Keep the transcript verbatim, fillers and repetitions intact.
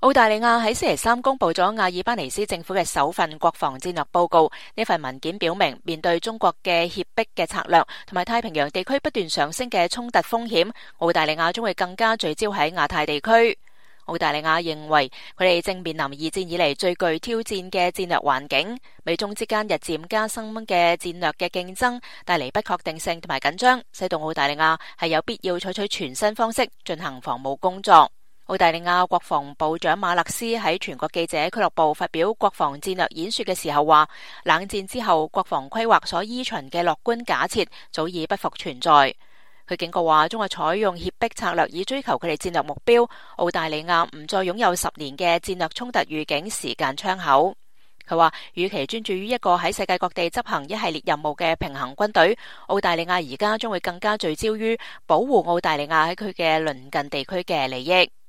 澳大利亞喺星期三公布咗阿爾巴尼斯政府嘅首份國防戰略報告。呢份文件表明，面對中國嘅脅迫嘅策略同埋太平洋地區不斷上升嘅衝突風險，澳大利亞將會更加聚焦喺亞太地區。澳大利亞認為佢哋正面臨二戰以嚟最具挑戰嘅戰略環境，美中之間日漸加深嘅戰略嘅競爭帶嚟不確定性同埋緊張，使到澳大利亞係有必要採取全新方式進行防務工作。澳大利亞國防部長馬勒斯喺全國記者俱樂部發表國防戰略演說嘅時候話，冷戰之後國防規劃所依循嘅樂觀假設早已不復存在。佢警告話，中國採用脅迫策略以追求佢哋戰略目標，澳大利亞唔再擁有十年嘅戰略衝突預警時間窗口。佢話，與其專注於一個喺世界各地執行一系列任務嘅平衡軍隊，澳大利亞而家將會更加聚焦於保護澳大利亞喺佢嘅鄰近地區嘅利益。